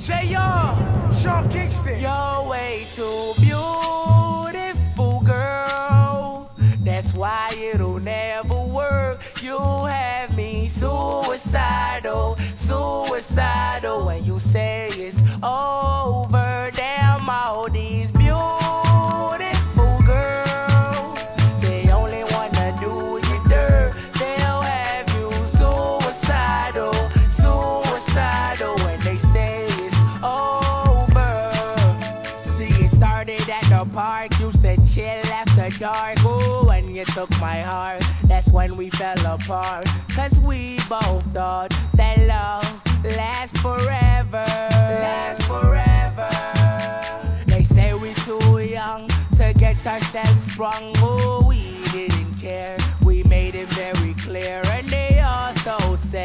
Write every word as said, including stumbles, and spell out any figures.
J R, Sean Kingston. You're way too beautiful, girl. That's why it'll never work. You have me suicidal, suicidal. When you say it's over, damn all these beautiful girls, they only wanna do you dirt. They'll have you suicidal, suicidal. When they say it's over. See, it started at the park, used to chill after dark. Ooh, when you took my heart, that's when we fell apart. Cause we both thought that love lasts forever, lasts forever. They say we too young to get ourselves sprung,